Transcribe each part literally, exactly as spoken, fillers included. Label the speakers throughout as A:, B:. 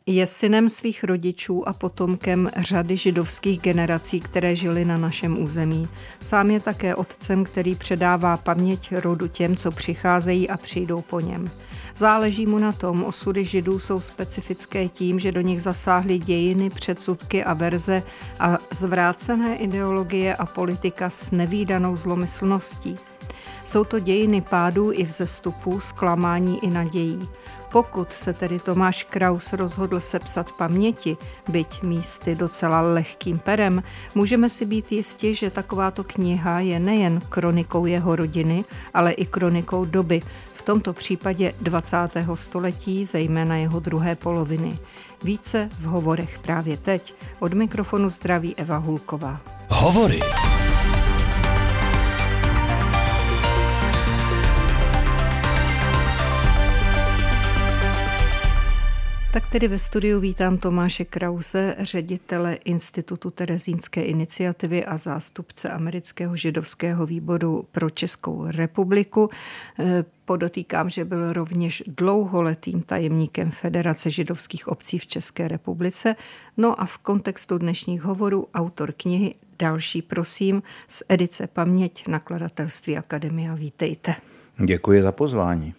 A: Je synem svých rodičů a potomkem řady židovských generací, které žily na našem území. Sám je také otcem, který předává paměť rodu těm, co přicházejí a přijdou po něm. Záleží mu na tom, osudy židů jsou specifické tím, že do nich zasáhly dějiny, předsudky a verze a zvrácené ideologie a politika s nevídanou zlomyslností. Jsou to dějiny pádů i vzestupů, zklamání i nadějí. Pokud se tedy Tomáš Kraus rozhodl sepsat paměti, byť místy docela lehkým perem, můžeme si být jisti, že takováto kniha je nejen kronikou jeho rodiny, ale i kronikou doby, v tomto případě dvacátého století, zejména jeho druhé poloviny. Více v hovorech právě teď. Od mikrofonu zdraví Eva Hulková.
B: Hovory.
A: Tak tedy ve studiu vítám Tomáše Krause, ředitele Institutu Terezínské iniciativy a zástupce Amerického židovského výboru pro Českou republiku. Podotýkám, že byl rovněž dlouholetým tajemníkem Federace židovských obcí v České republice. No a v kontextu dnešních hovorů autor knihy Další prosím z edice Paměť nakladatelství Akademia. Vítejte.
C: Děkuji za pozvání.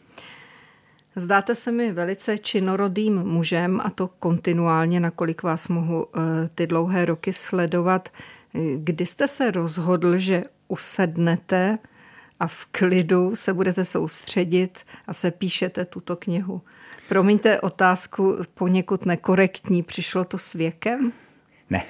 A: Zdáte se mi velice činorodým mužem a to kontinuálně, nakolik vás mohu ty dlouhé roky sledovat. Kdy jste se rozhodl, že usednete a v klidu se budete soustředit a se píšete tuto knihu? Promiňte otázku poněkud nekorektní, přišlo to s věkem?
C: Ne.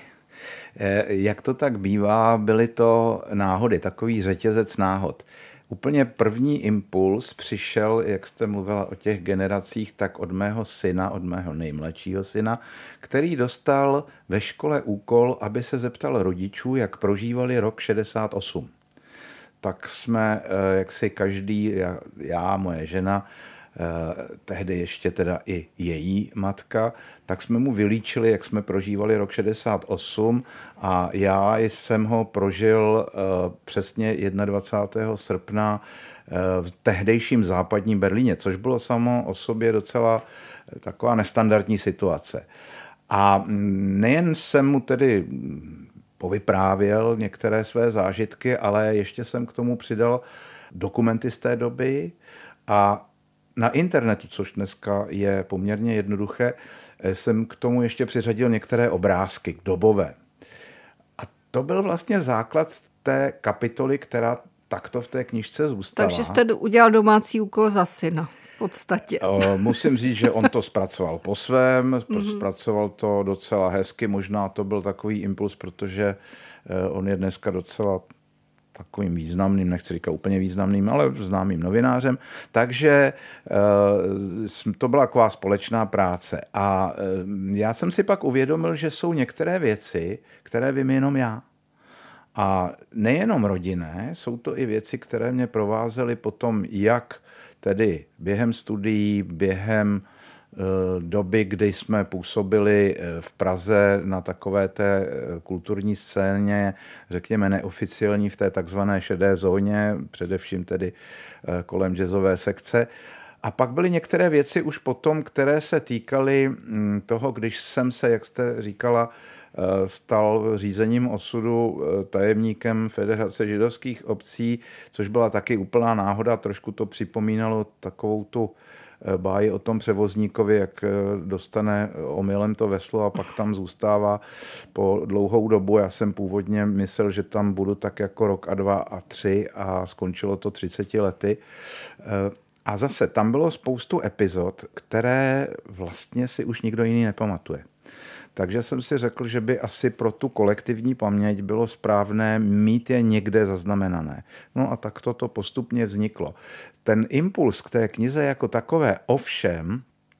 C: Jak to tak bývá, byly to náhody, takový řetězec náhod. Úplně první impuls přišel, jak jste mluvila o těch generacích, tak od mého syna, od mého nejmladšího syna, který dostal ve škole úkol, aby se zeptal rodičů, jak prožívali rok šedesát osm. Tak jsme, jak si každý, já, já moje žena, tehdy ještě teda i její matka, tak jsme mu vylíčili, jak jsme prožívali rok šedesát osm a já jsem ho prožil přesně dvacátého prvního srpna v tehdejším západním Berlíně, což bylo samo o sobě docela taková nestandardní situace. A nejen jsem mu tedy povyprávěl některé své zážitky, ale ještě jsem k tomu přidal dokumenty z té doby a na internetu, což dneska je poměrně jednoduché, jsem k tomu ještě přiřadil některé obrázky dobové. A to byl vlastně základ té kapitoly, která takto v té knižce zůstala.
A: Takže jste udělal domácí úkol za syna v podstatě.
C: Musím říct, že on to zpracoval po svém, zpracoval to docela hezky, možná to byl takový impuls, protože on je dneska docela takovým významným, nechci říkat úplně významným, ale známým novinářem. Takže to byla taková společná práce. A já jsem si pak uvědomil, že jsou některé věci, které vím jenom já. A nejenom rodinné, jsou to i věci, které mě provázely potom jak tedy během studií, během doby, kdy jsme působili v Praze na takové té kulturní scéně, řekněme neoficiální v té takzvané šedé zóně, především tedy kolem jazzové sekce. A pak byly některé věci už potom, které se týkaly toho, když jsem se, jak jste říkala, stal řízením osudu tajemníkem Federace židovských obcí, což byla taky úplná náhoda, trošku to připomínalo takovou tu báji o tom převozníkovi, jak dostane omylem to veslo a pak tam zůstává po dlouhou dobu. Já jsem původně myslel, že tam budu tak jako rok a dva a tři a skončilo to třiceti lety. A zase tam bylo spoustu epizod, které vlastně si už nikdo jiný nepamatuje. Takže jsem si řekl, že by asi pro tu kolektivní paměť bylo správné mít je někde zaznamenané. No a tak toto postupně vzniklo. Ten impuls k té knize jako takové ovšem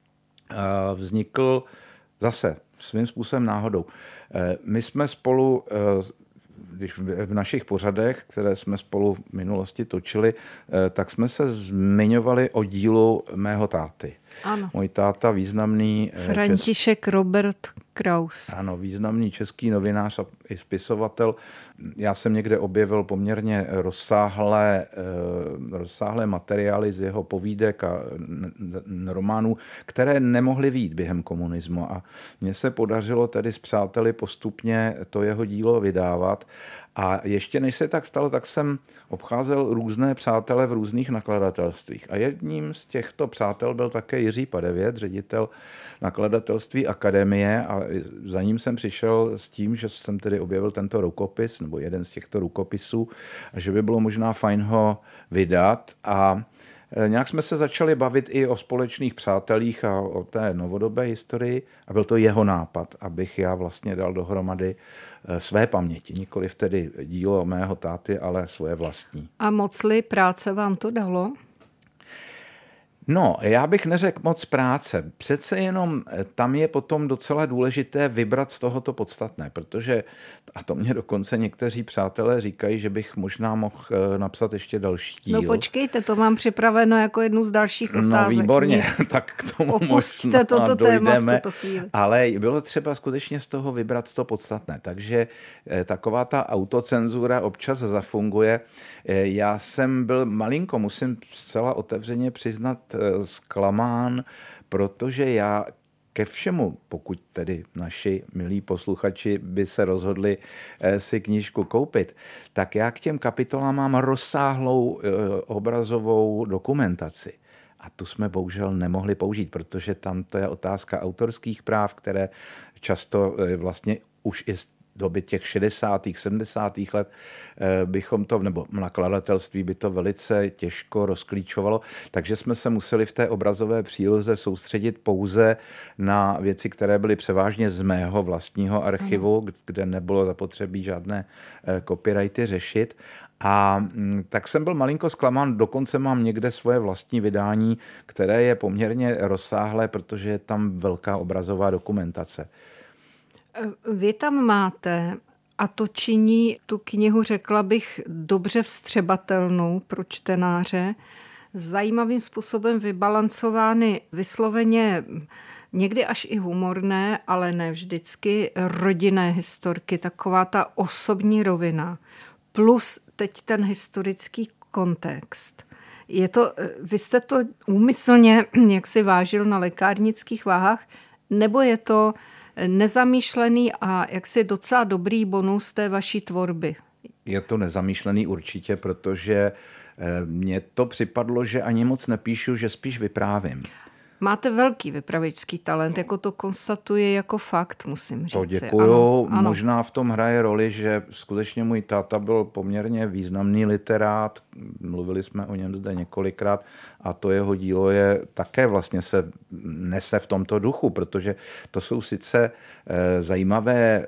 C: vznikl zase svým způsobem náhodou. My jsme spolu, když v našich pořadech, které jsme spolu v minulosti točili, tak jsme se zmiňovali o dílu mého táty.
A: Ano.
C: Můj táta významný
A: František Robert Kraus.
C: Ano, významný český novinář a i spisovatel. Já jsem někde objevil poměrně rozsáhlé, rozsáhlé materiály z jeho povídek a románů, které nemohly vyjít během komunismu. A mně se podařilo tedy s přáteli postupně to jeho dílo vydávat. A ještě než se tak stalo, tak jsem obcházel různé přátele v různých nakladatelstvích. A jedním z těchto přátel byl také Jiří Padevět, ředitel nakladatelství Akademie, a za ním jsem přišel s tím, že jsem tedy objevil tento rukopis, nebo jeden z těchto rukopisů, a že by bylo možná fajn ho vydat. A nějak jsme se začali bavit i o společných přátelích a o té novodobé historii a byl to jeho nápad, abych já vlastně dal dohromady své paměti, nikoliv tedy dílo mého táty, ale svoje vlastní.
A: A mocli práce vám to dalo?
C: No, já bych neřekl moc práce. Přece jenom tam je potom docela důležité vybrat z tohoto podstatné, protože, a to mě dokonce někteří přátelé říkají, že bych možná mohl napsat ještě další díl.
A: No počkejte, to mám připraveno jako jednu z dalších otázek.
C: No výborně,
A: Nic.
C: tak k tomu
A: Opusťte
C: možná
A: toto
C: dojdeme,
A: téma v tuto chvíli.
C: Ale bylo třeba skutečně z toho vybrat to podstatné, takže taková ta autocenzura občas zafunguje. Já jsem byl malinko, musím zcela otevřeně přiznat, zklamán, protože já ke všemu, pokud tedy naši milí posluchači by se rozhodli si knížku koupit, tak já k těm kapitolám mám rozsáhlou obrazovou dokumentaci. A tu jsme bohužel nemohli použít, protože tam to je otázka autorských práv, které často vlastně už i doby těch šedesátých, sedmdesátých let bychom to, nebo nakladatelství by to velice těžko rozklíčovalo, takže jsme se museli v té obrazové příloze soustředit pouze na věci, které byly převážně z mého vlastního archivu, mm. kde nebylo zapotřebí žádné copyrighty řešit. A tak jsem byl malinko zklamán, dokonce mám někde svoje vlastní vydání, které je poměrně rozsáhlé, protože je tam velká obrazová dokumentace.
A: Vy tam máte, a to činí tu knihu, řekla bych, dobře vstřebatelnou pro čtenáře, zajímavým způsobem vybalancovány vysloveně někdy až i humorné, ale ne vždycky, rodinné historky, taková ta osobní rovina, plus teď ten historický kontext. Je to, vy jste to úmyslně jak si vážil na lékárnických váhách, nebo je to nezamýšlený a jaksi docela dobrý bonus té vaší tvorby?
C: Je to nezamýšlený určitě, protože mně to připadlo, že ani moc nepíšu, že spíš vyprávím.
A: Máte velký vypravěčský talent, jako to konstatuje jako fakt, musím říct.
C: To děkuju. Ano, možná v tom hraje roli, že skutečně můj táta byl poměrně významný literát, mluvili jsme o něm zde několikrát a to jeho dílo je také vlastně se nese v tomto duchu, protože to jsou sice e, zajímavé e,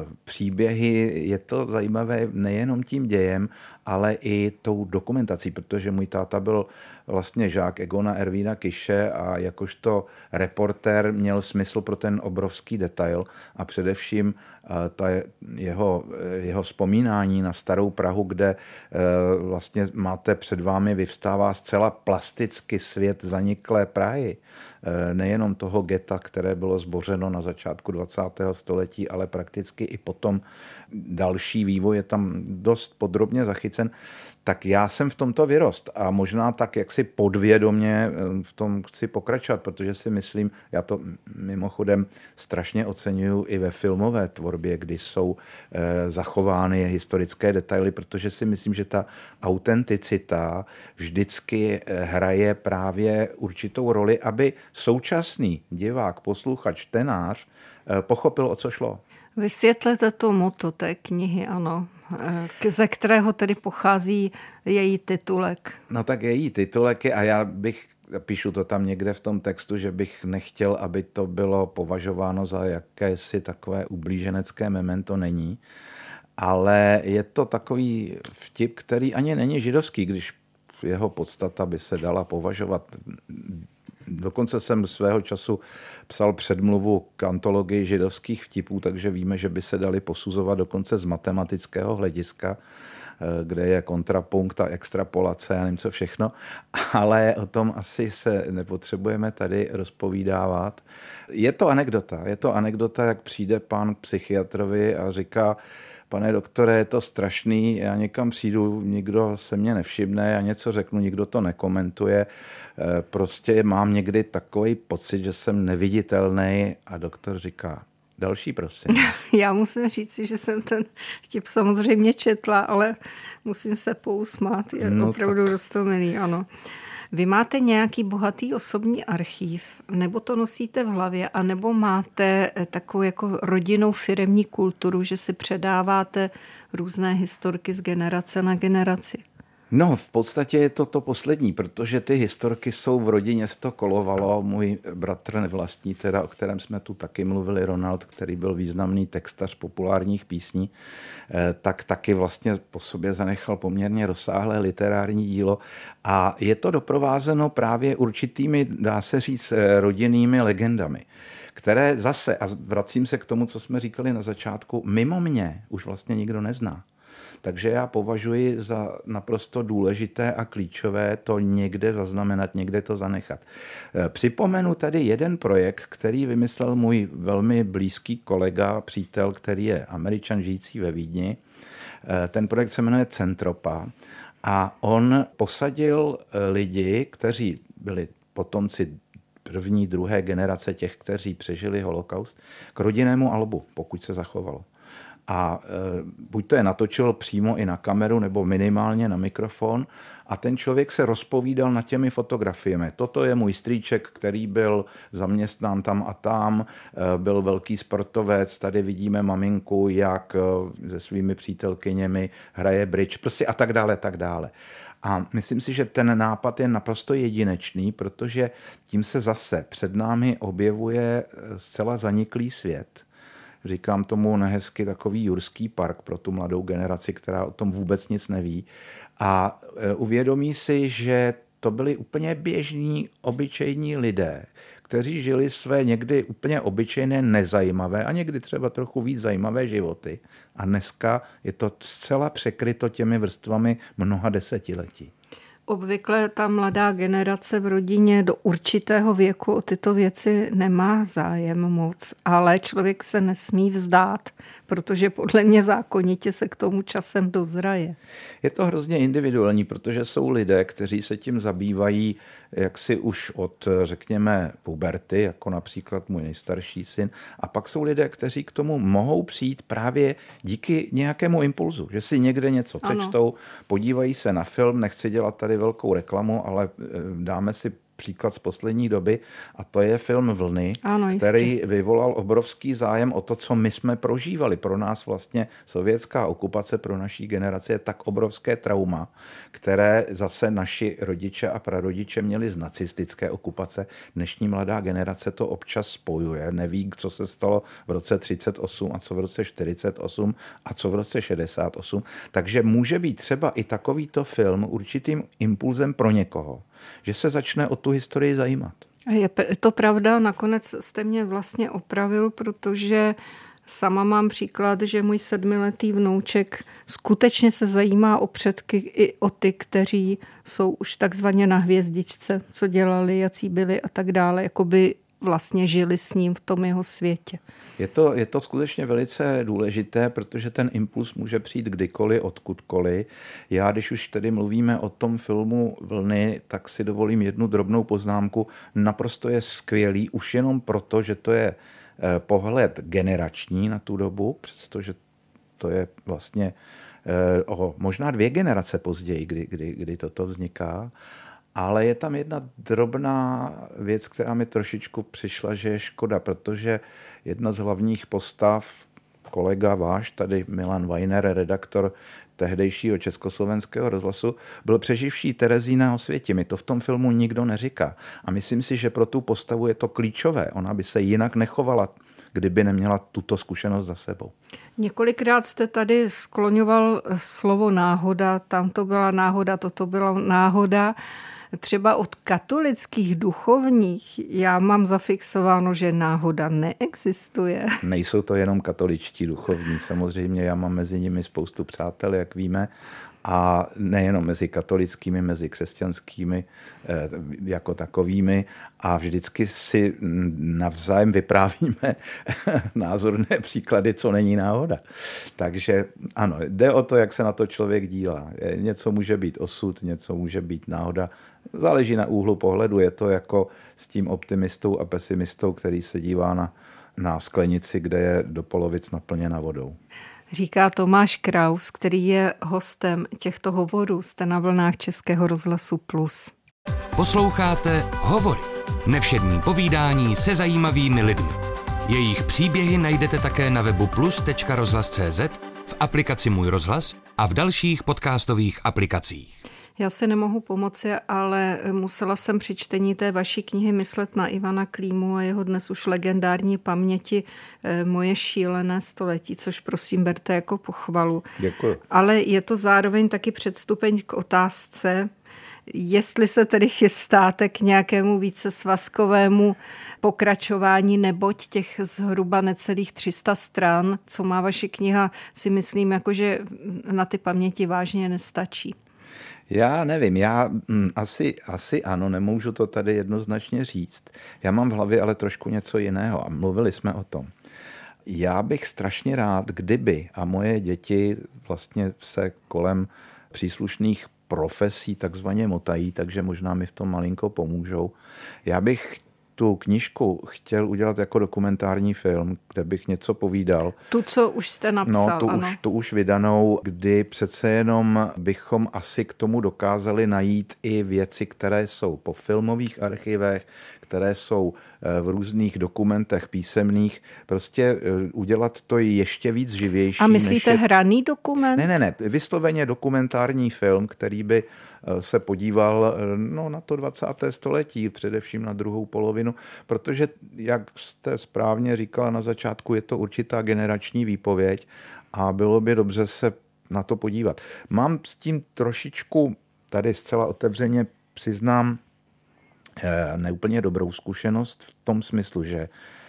C: příběhy, je to zajímavé nejenom tím dějem, ale i tou dokumentací, protože můj táta byl vlastně žák Egona Ervína Kiše a jakožto reportér měl smysl pro ten obrovský detail a především ta jeho, jeho vzpomínání na starou Prahu, kde vlastně máte před vámi vyvstává zcela plasticky svět zaniklé Prahy. Nejenom toho geta, které bylo zbořeno na začátku dvacátého století, ale prakticky i potom další vývoj je tam dost podrobně zachycen. Tak já jsem v tomto vyrost a možná tak jaksi podvědomě v tom chci pokračovat, protože si myslím, já to mimochodem strašně oceňuju i ve filmové tvorbě, kdy jsou e, zachovány historické detaily, protože si myslím, že ta autenticita vždycky hraje právě určitou roli, aby současný divák, posluchač, čtenář e, pochopil, o co šlo.
A: Vysvětlete to motto té knihy, ano, ze kterého tedy pochází její titulek.
C: No tak její titulek je, a já bych, píšu to tam někde v tom textu, že bych nechtěl, aby to bylo považováno za jakési takové ublíženecké memento, není, ale je to takový vtip, který ani není židovský, když jeho podstata by se dala považovat. Dokonce jsem svého času psal předmluvu k antologii židovských vtipů, takže víme, že by se dali posuzovat dokonce z matematického hlediska. kde je kontrapunkt a extrapolace a nevím co všechno, ale o tom asi se nepotřebujeme tady rozpovídávat. Je to anekdota, je to anekdota, jak přijde pán k psychiatrovi a říká: pane doktore, je to strašný, já někam přijdu, nikdo se mě nevšimne, já něco řeknu, nikdo to nekomentuje, prostě mám někdy takový pocit, že jsem neviditelný, a doktor říká: další, prosím.
A: Já musím říct, že jsem ten vtip samozřejmě četla, ale musím se pousmát, je no, opravdu tak roztomilý, ano. Vy máte nějaký bohatý osobní archív, nebo to nosíte v hlavě, anebo máte takovou jako rodinnou firemní kulturu, že si předáváte různé historky z generace na generaci?
C: No, v podstatě je to to poslední, protože ty historky jsou v rodině, se to kolovalo. Můj bratr nevlastní, teda, o kterém jsme tu taky mluvili, Ronald, který byl významný textař populárních písní, tak taky vlastně po sobě zanechal poměrně rozsáhlé literární dílo. A je to doprovázeno právě určitými, dá se říct, rodinnými legendami, které zase, a vracím se k tomu, co jsme říkali na začátku, mimo mě už vlastně nikdo nezná. Takže já považuji za naprosto důležité a klíčové to někde zaznamenat, někde to zanechat. Připomenu tady jeden projekt, který vymyslel můj velmi blízký kolega, přítel, který je Američan žijící ve Vídni. Ten projekt se jmenuje Centropa a on posadil lidi, kteří byli potomci první, druhé generace těch, kteří přežili holokaust, k rodinnému albu, pokud se zachovalo. A e, buď to je natočil přímo i na kameru, nebo minimálně na mikrofon, a ten člověk se rozpovídal nad těmi fotografiemi. Toto je můj strýček, který byl zaměstnán tam a tam, e, byl velký sportovec, tady vidíme maminku, jak e, se svými přítelkyněmi hraje bridge, prostě a tak dále, tak dále. A myslím si, že ten nápad je naprosto jedinečný, protože tím se zase před námi objevuje zcela zaniklý svět. Říkám tomu nehezky takový jurský park pro tu mladou generaci, která o tom vůbec nic neví. A uvědomí si, že to byli úplně běžní, obyčejní lidé, kteří žili své někdy úplně obyčejné, nezajímavé a někdy třeba trochu víc zajímavé životy. A dneska je to zcela překryto těmi vrstvami mnoha desetiletí.
A: Obvykle ta mladá generace v rodině do určitého věku o tyto věci nemá zájem moc, ale člověk se nesmí vzdát, protože podle mě zákonitě se k tomu časem dozraje.
C: Je to hrozně individuální, protože jsou lidé, kteří se tím zabývají jaksi už od, řekněme, puberty, jako například můj nejstarší syn, a pak jsou lidé, kteří k tomu mohou přijít právě díky nějakému impulzu, že si někde něco přečtou, ano. Podívají se na film, nechci dělat tady velkou reklamu, ale dáme si příklad z poslední doby, a to je film Vlny, ano, který vyvolal obrovský zájem o to, co my jsme prožívali. Pro nás vlastně sovětská okupace, pro naší generaci je tak obrovské trauma, které zase naši rodiče a prarodiče měli z nacistické okupace. Dnešní mladá generace to občas spojuje, neví, co se stalo v roce třicet osm a co v roce čtyřicet osm a co v roce šedesát osm. Takže může být třeba i takovýto film určitým impulzem pro někoho, že se začne o tu historii zajímat.
A: Je to pravda, nakonec jste mě vlastně opravil, protože sama mám příklad, že můj sedmiletý vnouček skutečně se zajímá o předky i o ty, kteří jsou už takzvaně na hvězdičce, co dělali, jací byli a tak dále, jakoby vlastně žili s ním v tom jeho světě.
C: Je to, je to skutečně velice důležité, protože ten impuls může přijít kdykoliv, odkudkoliv. Já, když už tedy mluvíme o tom filmu Vlny, tak si dovolím jednu drobnou poznámku. Naprosto je skvělý, už jenom proto, že to je pohled generační na tu dobu, přestože to je vlastně o možná dvě generace později, kdy, kdy, kdy toto vzniká. Ale je tam jedna drobná věc, která mi trošičku přišla, že je škoda, protože jedna z hlavních postav, kolega váš, tady Milan Weiner, redaktor tehdejšího Československého rozhlasu, byl přeživší Terezína Osvětimi. To v tom filmu nikdo neříká. A myslím si, že pro tu postavu je to klíčové. Ona by se jinak nechovala, kdyby neměla tuto zkušenost za sebou.
A: Několikrát jste tady skloňoval slovo náhoda, tam to byla náhoda, toto byla náhoda. Třeba od katolických duchovních já mám zafixováno, že náhoda neexistuje.
C: Nejsou to jenom katoličtí duchovní, samozřejmě já mám mezi nimi spoustu přátel, jak víme, a nejenom mezi katolickými, mezi křesťanskými jako takovými a vždycky si navzájem vyprávíme názorné příklady, co není náhoda. Takže ano, jde o to, jak se na to člověk dívá. Něco může být osud, něco může být náhoda. Záleží na úhlu pohledu. Je to jako s tím optimistou a pesimistou, který se dívá na, na sklenici, kde je do polovic naplněna vodou.
A: Říká Tomáš Kraus, který je hostem těchto hovorů. Jste na vlnách Českého rozhlasu Plus.
B: Posloucháte Hovory. Nevšední povídání se zajímavými lidmi. Jejich příběhy najdete také na webu plus tečka rozhlas tečka cé zet, v aplikaci Můj rozhlas a v dalších podcastových aplikacích.
A: Já si nemohu pomoci, ale musela jsem při čtení té vaší knihy myslet na Ivana Klímu a jeho dnes už legendární paměti Moje šílené století, což prosím berte jako pochvalu.
C: Děkuji.
A: Ale je to zároveň taky předstupeň k otázce, jestli se tedy chystáte k nějakému více svazkovému pokračování, neboť těch zhruba necelých tři sta stran, co má vaše kniha, si myslím, jakože na ty paměti vážně nestačí.
C: Já nevím, já hm, asi, asi ano, nemůžu to tady jednoznačně říct. Já mám v hlavě ale trošku něco jiného a mluvili jsme o tom. Já bych strašně rád, kdyby, a moje děti vlastně se kolem příslušných profesí takzvaně motají, takže možná mi v tom malinko pomůžou. Já bych tu knížku chtěl udělat jako dokumentární film, kde bych něco povídal.
A: Tu, co už jste napsal,
C: No, tu,
A: ano.
C: už, tu už vydanou, kdy přece jenom bychom asi k tomu dokázali najít i věci, které jsou po filmových archivech, které jsou v různých dokumentech písemných. Prostě udělat to ještě víc živější.
A: A myslíte
C: je...
A: hraný dokument?
C: Ne, ne, ne. Vysloveně dokumentární film, který by se podíval no, na to dvacáté století, především na druhou polovinu, protože, jak jste správně říkala na začátku, je to určitá generační výpověď a bylo by dobře se na to podívat. Mám s tím trošičku, tady zcela otevřeně přiznám, neúplně dobrou zkušenost v tom smyslu, že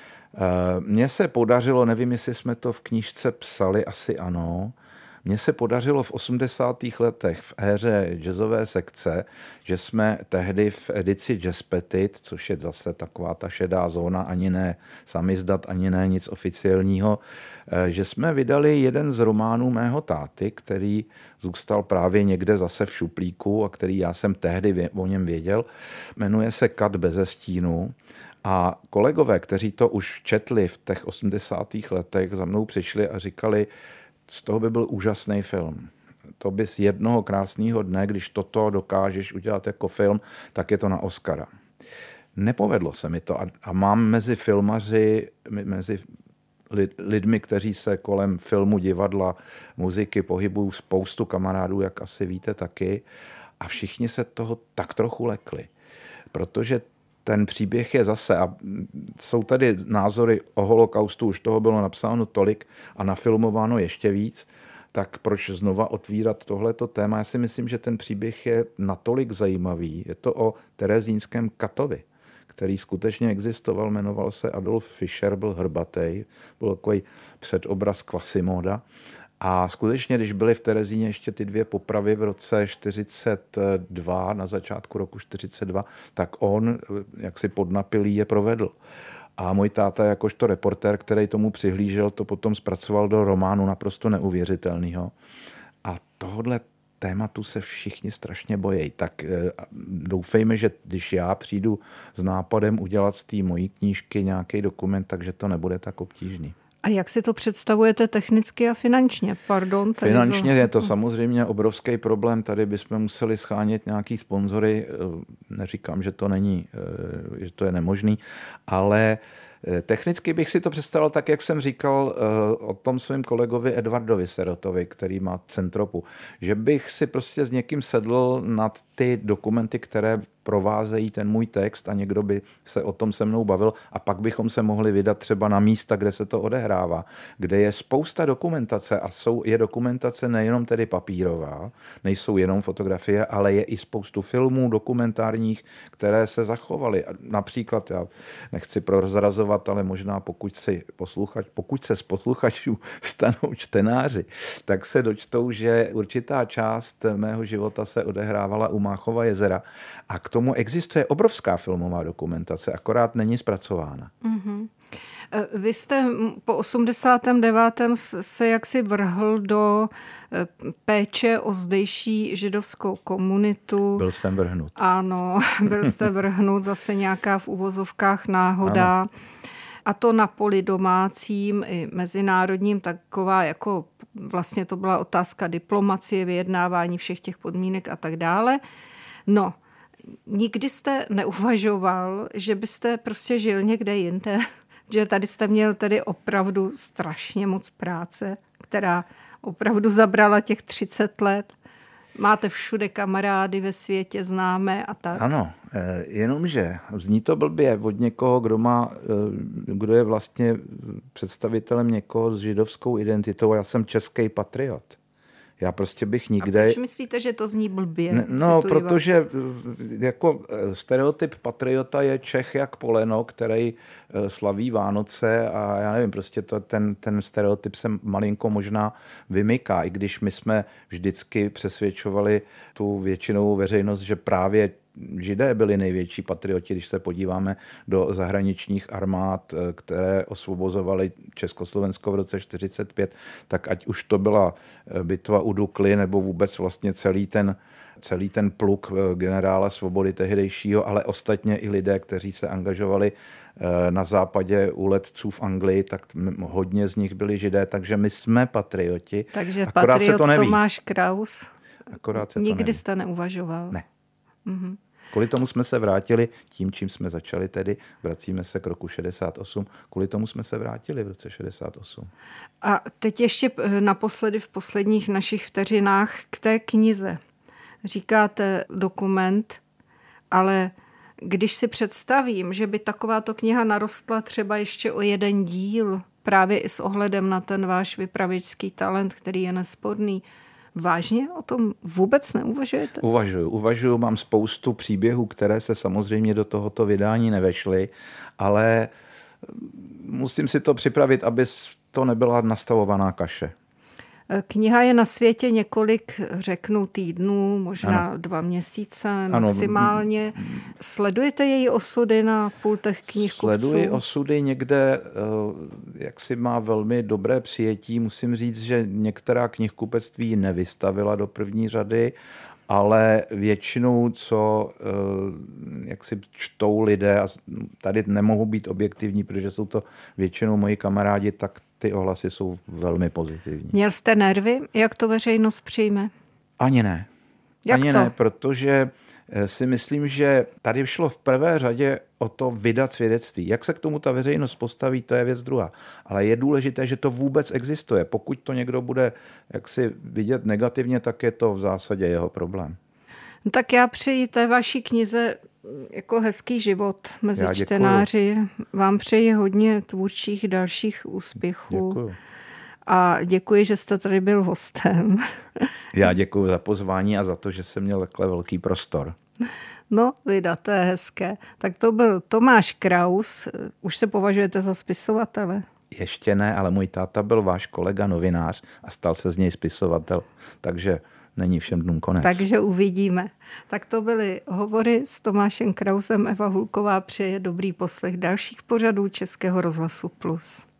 C: mně se podařilo, nevím, jestli jsme to v knížce psali, asi ano, mně se podařilo v osmdesátých letech v éře jazzové sekce, že jsme tehdy v edici Jazz Petit, což je zase taková ta šedá zóna, ani ne samizdat, ani ne nic oficiálního, že jsme vydali jeden z románů mého táty, který zůstal právě někde zase v šuplíku a který já jsem tehdy o něm věděl. Jmenuje se Kat beze stínu. A kolegové, kteří to už četli v těch osmdesátých letech, za mnou přišli a říkali, z toho by byl úžasný film. To bys jednoho krásného dne, když toto dokážeš udělat jako film, tak je to na Oscara. Nepovedlo se mi to a, a mám mezi filmaři, mezi lidmi, kteří se kolem filmu, divadla, muziky pohybují, spoustu kamarádů, jak asi víte taky, a všichni se toho tak trochu lekli. Protože ten příběh je zase, a jsou tady názory o holokaustu, už toho bylo napsáno tolik a nafilmováno ještě víc, tak proč znova otvírat tohleto téma? Já si myslím, že ten příběh je natolik zajímavý. Je to o terezínském katovi, který skutečně existoval, jmenoval se Adolf Fischer, byl hrbatej, byl takový předobraz Quasimoda. A skutečně, když byly v Terezíně ještě ty dvě popravy v roce čtyřicet dva, na začátku roku čtyřicet dva, tak on, jak si podnapilý, je provedl. A můj táta, jakožto reportér, který tomu přihlížel, to potom zpracoval do románu naprosto neuvěřitelného. A tohle tématu se všichni strašně bojí. Tak doufejme, že když já přijdu s nápadem udělat z té mojí knížky nějaký dokument, takže to nebude tak obtížný.
A: A jak si to představujete technicky a finančně? Pardon,
C: finančně je to samozřejmě obrovský problém. Tady bychom museli schánět nějaký sponzory. Neříkám, že to není, že to je nemožný, ale technicky bych si to představil tak, jak jsem říkal o tom svém kolegovi Edvardovi Serotovi, který má Centropu, že bych si prostě s někým sedl nad ty dokumenty, které provázejí ten můj text a někdo by se o tom se mnou bavil a pak bychom se mohli vydat třeba na místa, kde se to odehrává, kde je spousta dokumentace a jsou, je dokumentace nejenom tedy papírová, nejsou jenom fotografie, ale je i spoustu filmů dokumentárních, které se zachovaly. Například, já nechci prozrazovat citovat, ale možná pokud se, posluchač, pokud se z posluchačů stanou čtenáři, tak se dočtou, že určitá část mého života se odehrávala u Máchova jezera a k tomu existuje obrovská filmová dokumentace, akorát není zpracována.
A: Mm-hmm. Vy jste po osmdesátém devátém se jaksi vrhl do péče o zdejší židovskou komunitu.
C: Byl jsem vrhnut.
A: Ano, byl jste vrhnut, zase nějaká v uvozovkách náhoda. Ano. A to na poli domácím i mezinárodním, taková jako vlastně to byla otázka diplomacie, vyjednávání všech těch podmínek a tak dále. No, nikdy jste neuvažoval, že byste prostě žil někde jinde? Že tady jste měl tady opravdu strašně moc práce, která opravdu zabrala těch třicet let. Máte všude kamarády ve světě, známé a tak.
C: Ano, jenomže zní to blbě od někoho, kdo má, kdo je vlastně představitelem někoho s židovskou identitou. Já jsem český patriot. Já prostě bych nikde...
A: A proč myslíte, že to zní blbě?
C: No, protože vás. Jako stereotyp patriota je Čech jak poleno, který slaví Vánoce a já nevím, prostě to, ten, ten stereotyp se malinko možná vymyká, i když my jsme vždycky přesvědčovali tu většinovou veřejnost, že právě Židé byli největší patrioti, když se podíváme do zahraničních armád, které osvobozovaly Československo v roce čtyřicet pět, tak ať už to byla bitva u Dukly nebo vůbec vlastně celý ten, celý ten pluk generála Svobody tehdejšího, ale ostatně i lidé, kteří se angažovali na západě u letců v Anglii, tak hodně z nich byli Židé, takže my jsme patrioti.
A: Takže
C: akorát
A: patriot
C: se to neví.
A: Tomáš Kraus.
C: Akorát se
A: Nikdy
C: to neví.
A: jste neuvažoval?
C: Ne. Mm-hmm. Kvůli tomu jsme se vrátili tím, čím jsme začali tedy, vracíme se k roku šedesát osm, kvůli tomu jsme se vrátili v roce šedesát osm.
A: A teď ještě naposledy v posledních našich vteřinách k té knize. Říkáte dokument, ale když si představím, že by takováto kniha narostla třeba ještě o jeden díl, právě i s ohledem na ten váš vypravěčský talent, který je nesporný, vážně o tom vůbec neuvažujete?
C: Uvažuju, uvažuju, mám spoustu příběhů, které se samozřejmě do tohoto vydání nevešly, ale musím si to připravit, aby to nebyla nastavovaná kaše.
A: Kniha je na světě několik, řeknu, týdnů, možná ano. dva měsíce maximálně. Ano. Sledujete její osudy na pultech knihkupců?
C: Sleduji osudy někde, jak si má velmi dobré přijetí. Musím říct, že některá knihkupectví nevystavila do první řady, ale většinou, co jak si čtou lidé, a tady nemohu být objektivní, protože jsou to většinou moji kamarádi, tak ty ohlasy jsou velmi pozitivní.
A: Měl jste nervy? Jak to veřejnost přijme?
C: Ani ne.
A: Jak
C: Ani
A: to?
C: ne, protože si myslím, že tady šlo v prvé řadě o to vydat svědectví. Jak se k tomu ta veřejnost postaví, to je věc druhá. Ale je důležité, že to vůbec existuje. Pokud to někdo bude jaksi vidět negativně, tak je to v zásadě jeho problém.
A: No tak já přeji té vaší knize jako hezký život mezi čtenáři. Vám přeji hodně tvůrčích dalších úspěchů.
C: Děkuju.
A: A děkuji, že jste tady byl hostem.
C: Já děkuji za pozvání a za to, že jsem měl takhle velký prostor.
A: No, vida, to je hezké. Tak to byl Tomáš Kraus. Už se považujete za spisovatele?
C: Ještě ne, ale můj táta byl váš kolega novinář a stal se z něj spisovatel. Takže není všem dnům konec.
A: Takže uvidíme. Tak to byly hovory s Tomášem Krausem. Eva Hulková přeje dobrý poslech dalších pořadů Českého rozhlasu Plus.